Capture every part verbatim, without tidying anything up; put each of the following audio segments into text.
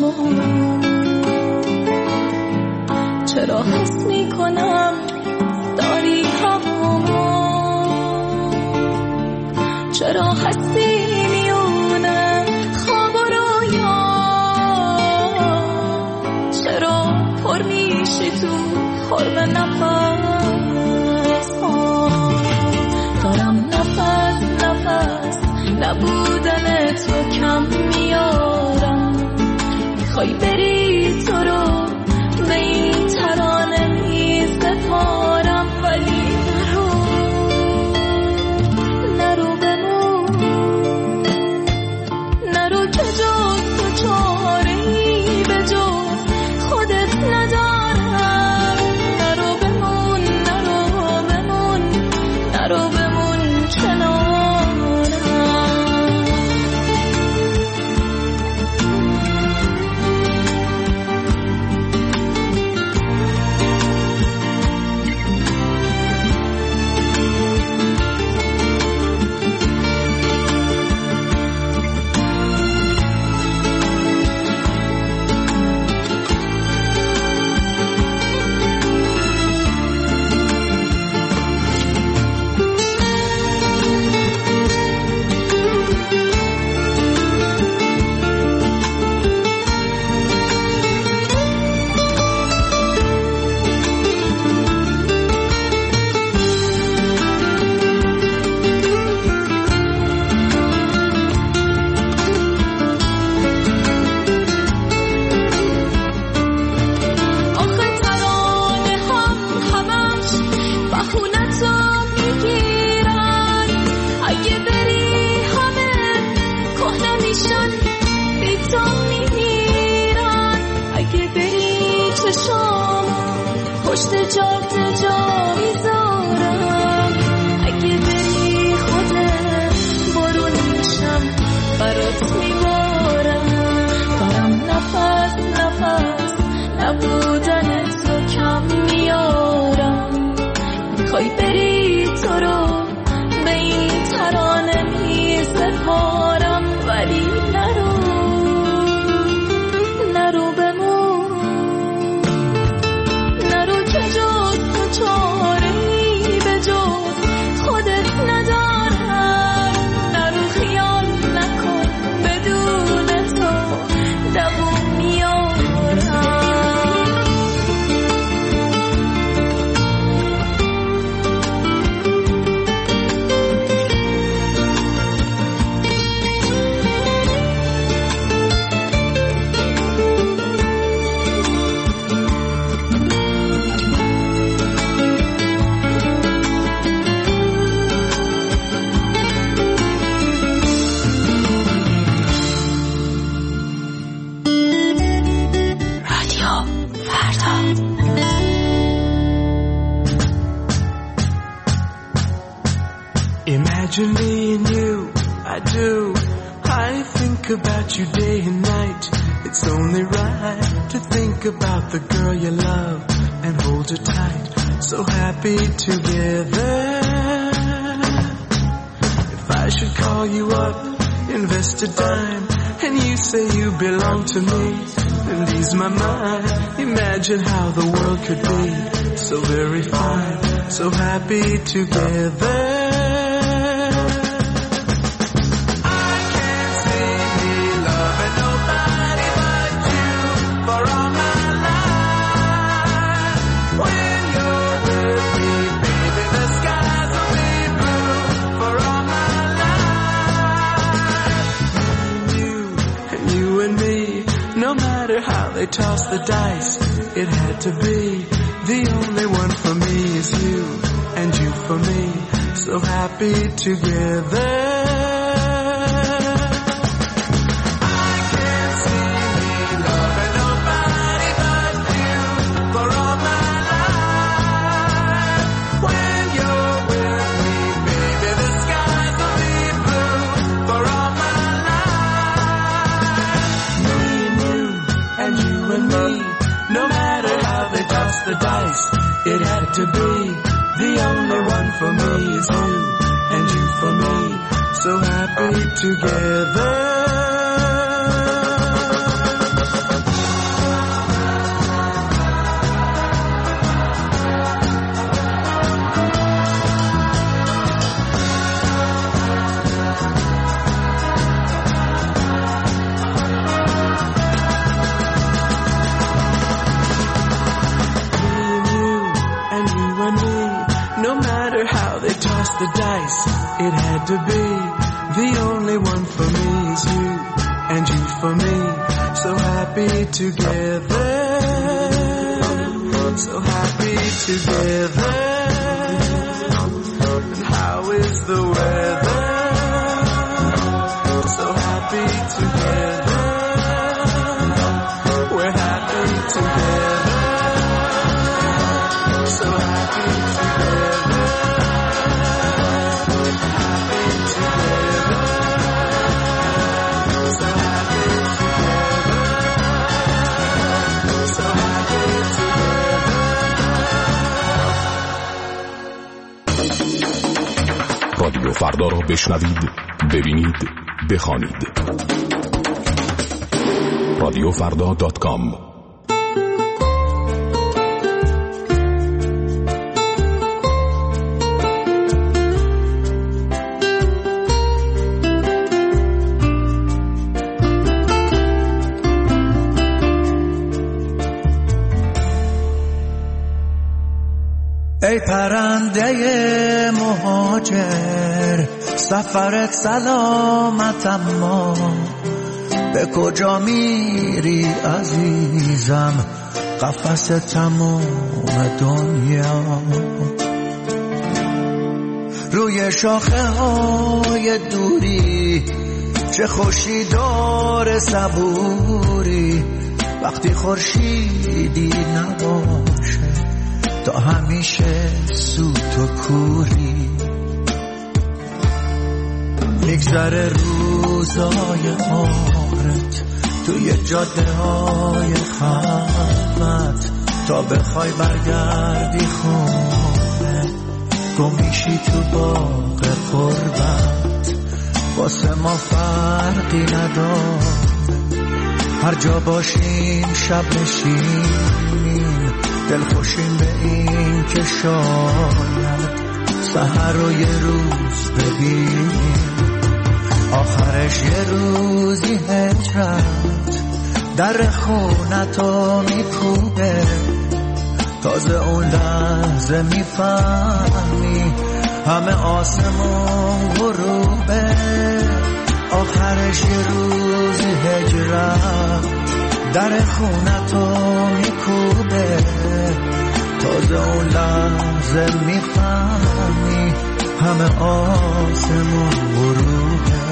چرا حس میکنم داری هوامو، چرا هستی میونه خواب و رویا، چرا پر میشی تو خرم نفس ها. دارم نفس نفس نبودن تو کم میارم، میخوای بری تو رو به این ترانه میسپارم، ولی نرو نرو بمون، نرو که جز تو چاره‌ای به جز خودت ندارم. نرو بمون نرو بمون نرو بمون کنارم. پشت جاده جا میذارم، اگه بری خودت بارون میشم برات میبارم. دارم نفس نفس نبودن تو کم میارم، میخوای بری تو رو به این ترانه میسپارم، ولی نرو نرو بمون، نرو که جز تو چاره‌ای به جز خودت ندارم. نرو خیال نکن بدون تو دووم میارم. Imagine me and you, I do. I think about you day and night. It's only right to think about the girl you love and hold her tight. So happy together. If I should call you up, invest a dime, and you say you belong to me, and ease my mind. Imagine how the world could be so very fine, so happy together. They tossed the dice, it had to be. The only one for me is you, and you for me, so happy together. I can't see me loving nobody but you for all my life. When you're with me, baby, the skies will be blue for all my life. Me and you, and you and me, no matter how they toss the dice, it had to be. The only one for me is you, and you for me, so happy together. the dice, it had to be. The only one for me is you, and you for me. So happy together, so happy together. And how is the weather? So happy together, we're happy together. So happy together, happy together. So happy together, so happy together. رادیو فردا را بشنوید، ببینید، بخوانید. رادیو فردا دات کام. ای پرنده مهاجر، سفرت سلامت، اما به کجا میری عزیزم؟ قفس تمام دنیا. روی شاخه های دوری چه خوشی داره صبوری، وقتی خورشیدی نباشه تا همیشه سوت و کوری. میگذره روزای عمرت توی جاده های خلوت، تا بخوای برگردی خونه گم میشی تو باغ قربت. واسه ما فرقی نداره، هر جا باشیم شب نشینیم، دل خوشیم به این که شاید سحر رو یه روز ببینیم. آخرش یه روزی هجرت در خونتو میکوبه، تازه اون لحظه میفهمی همه آسمون غروبه. آخرش یه روزی هجرت در خونتو میکوبه، تازه اون لحظه میفهمی همه آسمون غروبه.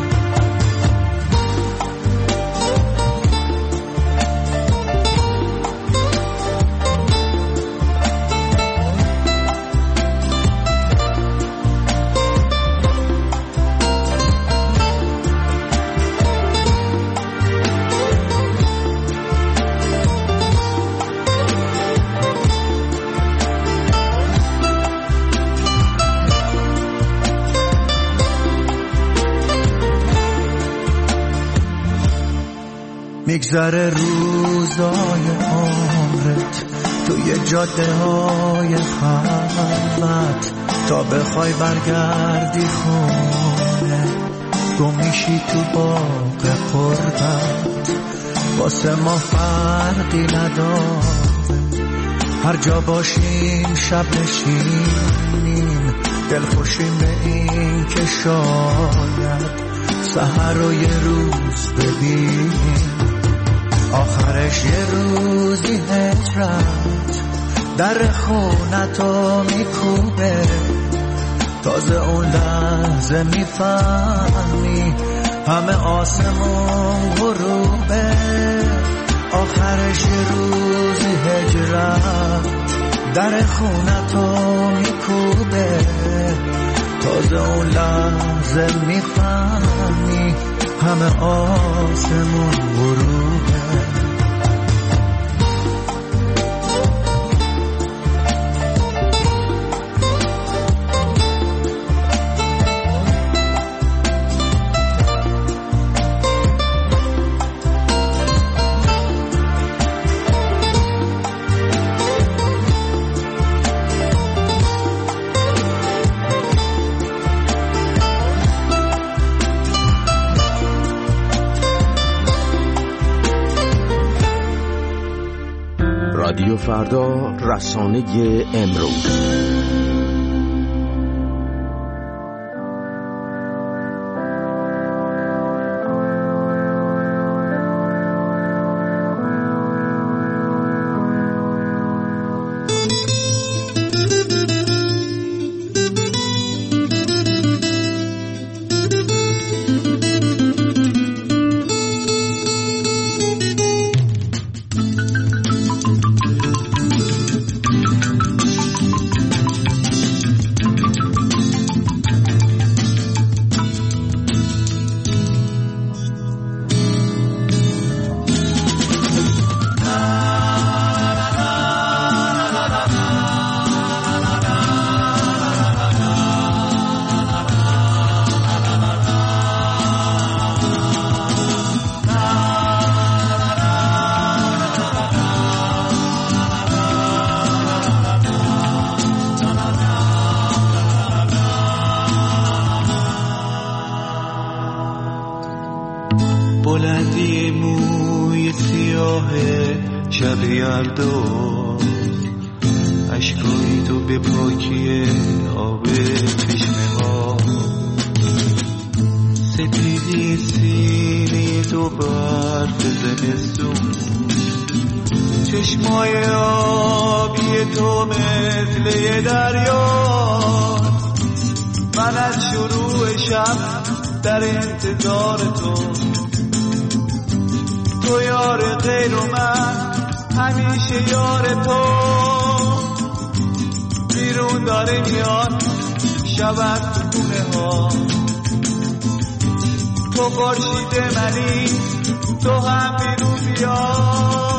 میگذره روزای عمرت توی جاده های خلوت، تا بخوای برگردی خونه گم میشی تو باغ قربت. واسه ما فرقی نداره، هر جا باشیم شب نشینیم، دل خوشیم به این که شاید سحر رو یه روز ببینیم. آخرش یه روزی هجرت در خونتو میکوبه، تازه اون لحظه میفهمی همه آسمون غروبه. آخرش یه روزی هجرت در خونتو میکوبه، تازه اون لحظه میفهمی همه آسمون غروبه. رادیو فردا، رسانه امروز. شب یلدا اشکای تو به پاکی آب چشمه ها سپیدی سینی تو برف زمستون چشمای آبی تو مثل یه دریا من از شروع شب در انتظار تو تو یار غیر و من همیشه یار تو بیرون داره میاد شب از تو خونه ها تو خورشید منی تو هم بیرون بیا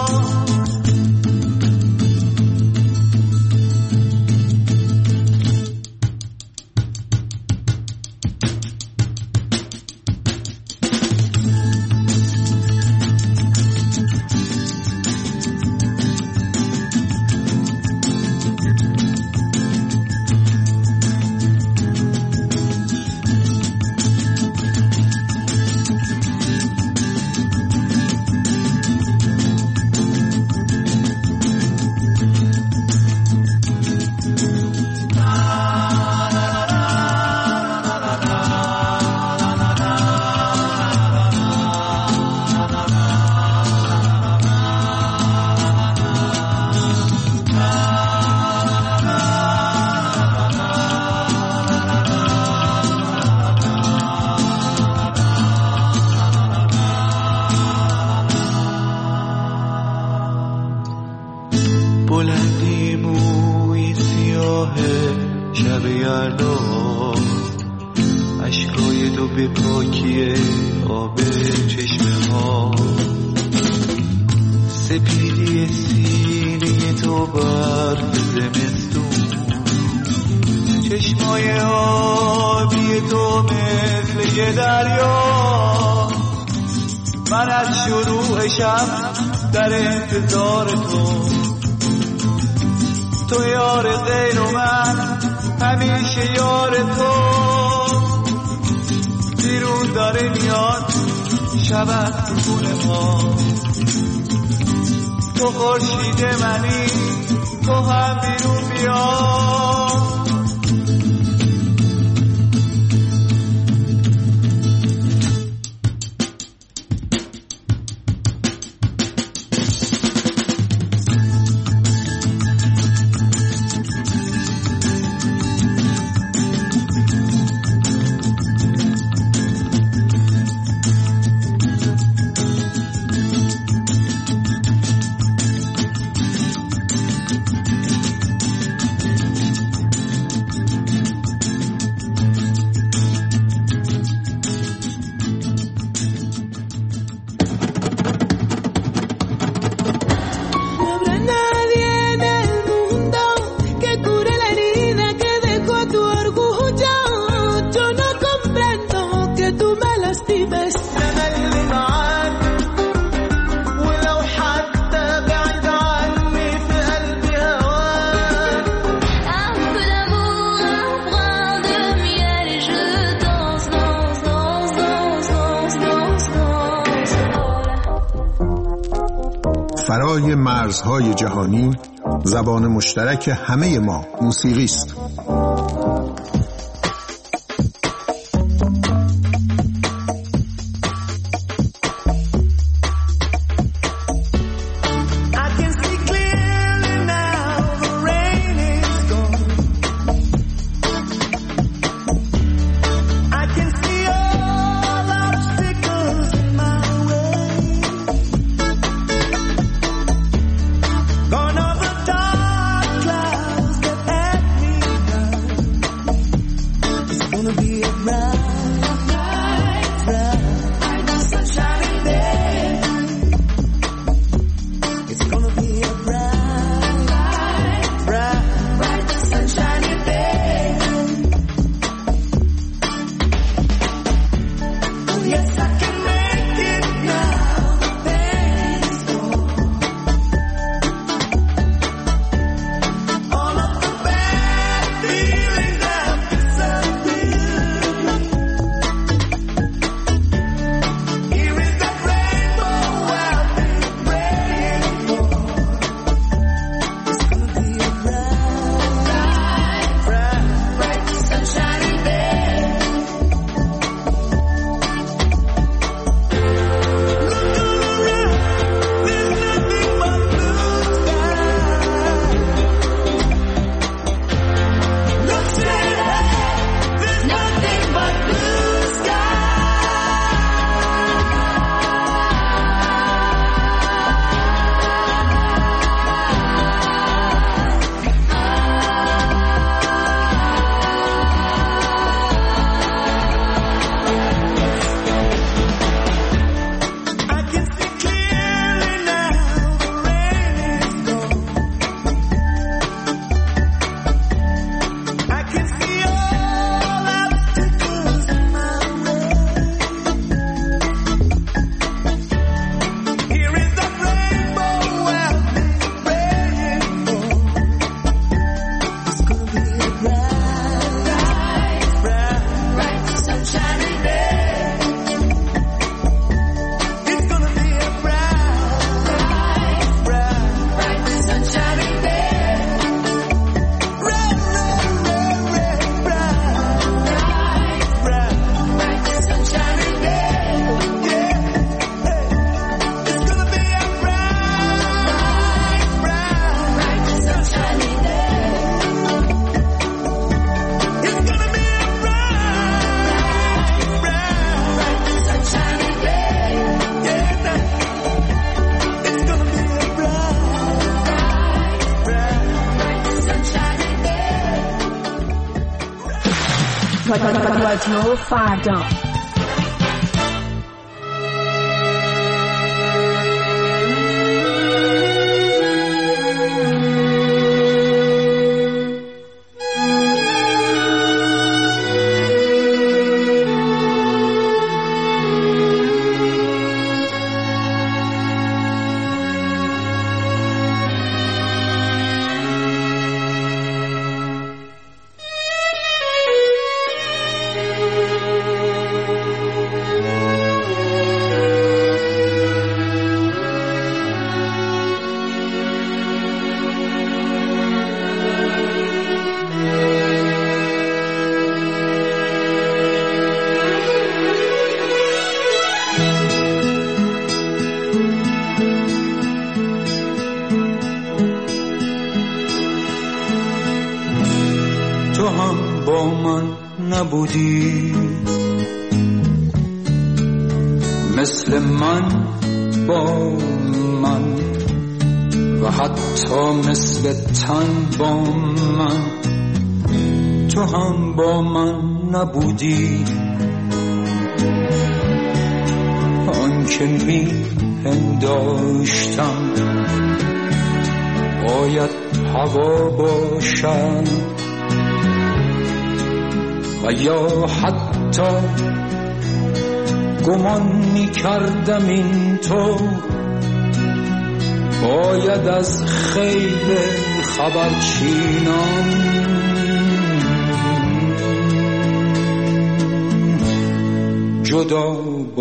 بلندی موی سیاه شب یلدا اشکای تو به پاکی آب چشمه ها سپیدی سینه تو برف زمستون چشمای آبی تو مثل یه دریا من از شروع شب در انتظار تو تو یار غیر و من همیشه یار تو بیرون داره میاد شب از تو خونه ها تو خورشید منی تو هم بیرون بیا فرای مرزهای جهانی زبان مشترک همه ما موسیقی است. Gone are the dark clouds that at me رادیو فردا. تو هم با من نبودی، مثل من با من و حتی مثل تن با من. تو هم با من نبودی، آن که می پنداشتم باید هوا باشد و یا حتی گمان می کردم این تو باید از خیل خبرچینان جدا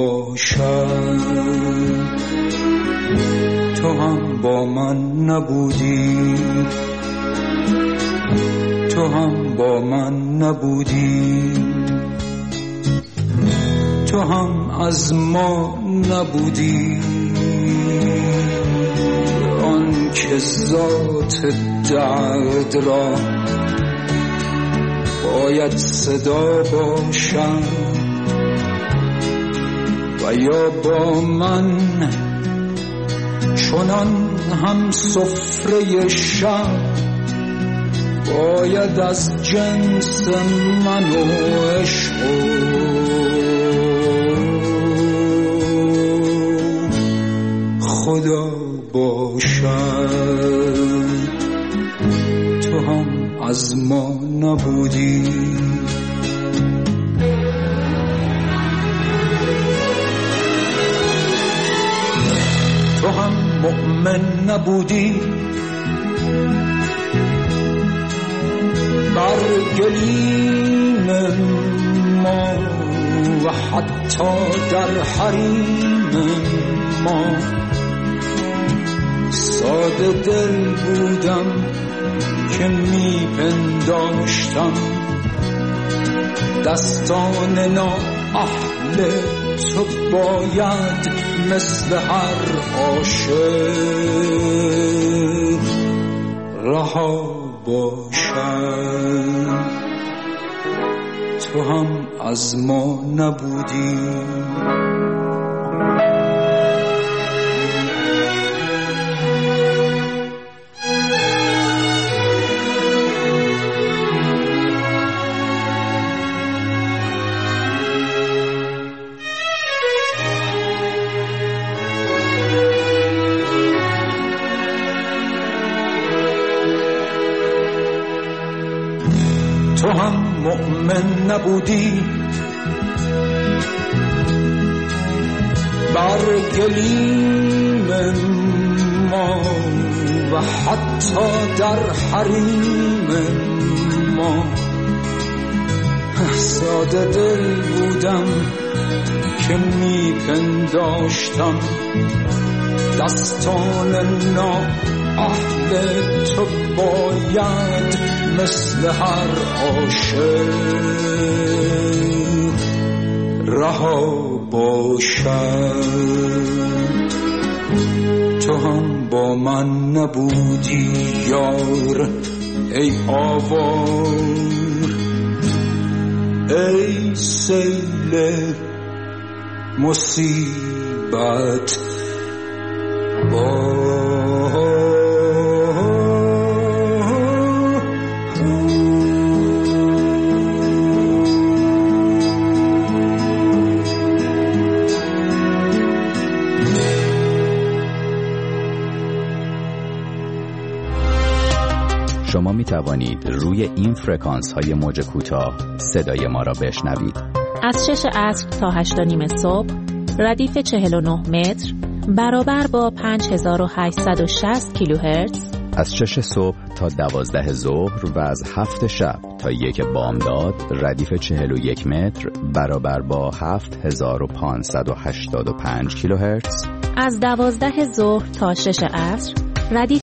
باشد. تو هم با من نبودی، تو هم با من نبودی، تو هم از ما نبودی، آن که ذات درد را باید صدا باشد و یا با من چنان هم سفره شب باید از جنس من و عشق خدا باشد. تو هم از ما نبودی، تو هم مؤمن نبودی، بر گلیم ما و حتی در حریم ما. ساده دل بودم که می پنداشتم دستان نا اهل تو باید مثل هر عاشق رها باشد. تو هم از ما نبودی، تو هم مؤمن نبودی، بر گلیم ما و حتی در حریم ما. ساده دل بودم که می پنداشتم دستان نا اهل تو باید مثل هر عاشق رها باشد. تو هم با من نبودی یار، ای آوار، ای سیل مصیبت با شما می توانید روی این فرکانس های موج کوتاه صدای ما را بشنوید. از شش عصر تا هشت و نیم صبح ردیف چهل و نه متر برابر با پنج هزار و هشتصد و شصت کیلوهرتز، از شش صبح تا دوازده ظهر و از هفت شب تا یک بامداد ردیف چهل و یک متر برابر با هفت هزار و پانصد و هشتاد و پنج کیلوهرتز، از دوازده ظهر تا شش عصر ردیف